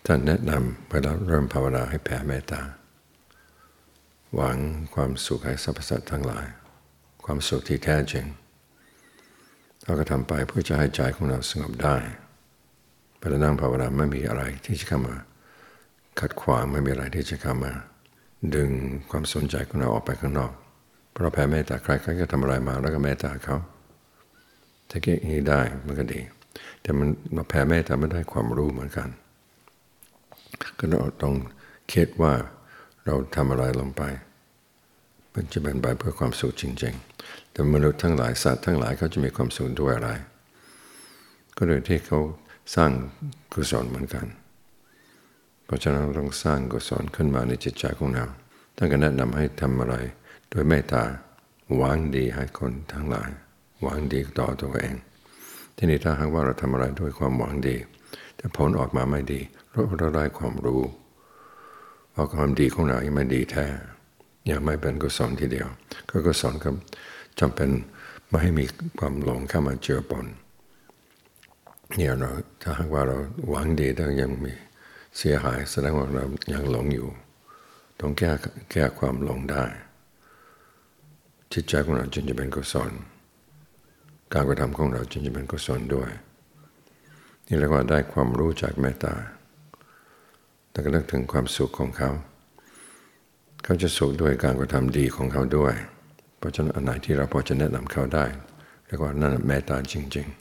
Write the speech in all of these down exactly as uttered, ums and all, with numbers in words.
ท่านแนะนำเวลาเริ่มภาวนาให้แผ่เมตตาหวังความสุขให้สรรพสัตว์ทั้งหลายความสุขที่แท้จริงเราก็ทำไปเพื่อจะให้ใจของเราสงบได้เวลานั่งภาวนาไม่มีอะไรที่จะเข้ามาขัดขวางไม่มีอะไรที่จะเข้ามาดึงความสนใจของเราออกไปข้างนอกเพราะเราแผ่เมตตาใครใครก็ทำอะไรมาแล้วก็เมตตาเขาถ้าเก่งนี้ได้มันก็ดีแต่มันมาแผ่เมตตาไม่ได้ความรู้เหมือนกันก็ต้องคิดว่าเราทำอะไรลงไปมันจะเป็นไปเพื่อความสุขจริงๆแต่มนุษย์ทั้งหลายสัตว์ทั้งหลายเขาจะมีความสุขด้วยอะไรก็โดยที่เขาสร้างกุศลเหมือนกันเพราะฉะนั้นเราต้องสร้างกุศลขึ้นมาในจิตใจของเราท่านก็แนะนำให้ทำอะไรโดยเมตตาหวังดีให้คนทั้งหลายหวังดีต่อตัวเองทีนี้ถ้าหากว่าเราทำอะไรด้วยความหวังดีแต่ผลออกมาไม่ดีเราได้ความรู้ว่าความดีของเรายังไม่ดีแท้ยังไม่เป็นกุศลทีเดียวก็กุศลก็จำเป็นไม่ให้มีความหลงเข้ามาเจือปนเนี่ยเราถ้าหากว่าเราหวังดีแต่ยังมีเสียหายแสดงว่าเรายังหลงอยู่ต้องแก้แก้ความหลงได้จิตใจของเราจึงจะเป็นกุศลการกระทำของเราจึงจะเป็นกุศลด้วยนี่เรียกว่าได้ความรู้จากเมตตาแต่ก็นึกถึงความสุขของเขาเขาจะสุขด้วยการกระทำดีของเขาด้วยเพราะฉะนั้นอันไหนที่เราพอจะแนะนำเขาได้เรียกว่านั่นเมตตาจริง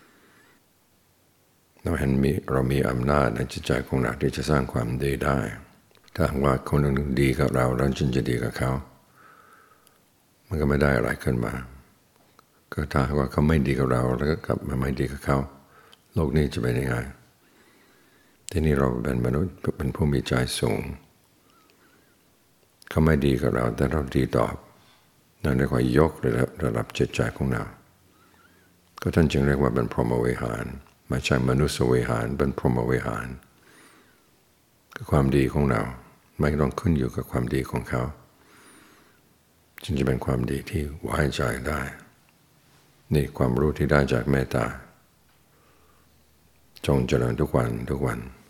ๆเราเห็นมีเรามีอำนาจในจิตใจของเราที่จะสร้างความดีได้ถ้าหากว่าคนหนึ่งดีกับเราเราจึงจะดีกับเขามันก็ไม่ได้อะไรขึ้นมาก็ถ้าหากว่าเขาไม่ดีกับเราแล้วก็กลับมาไม่ดีกับเขาโลกนี้จะเป็นยังไงทีนี้เราเป็นมนุษย์เป็นผู้มีใจสูงเขาไม่ดีกับเราแต่เราดีตอบนั่นเรียกว่ายกระดับระดับจิตใจของเราก็ท่านจึงเรียกว่าเป็นพรหมวิหารไม่ใช่มนุษยวิหารเป็นพรหมวิหารคือความดีของเราไม่ต้องขึ้นอยู่กับความดีของเขาจึงจะเป็นความดีที่ไว้ใจได้นี่ความรู้ที่ได้จากเมตตาจงเจริญทุกวันทุกวัน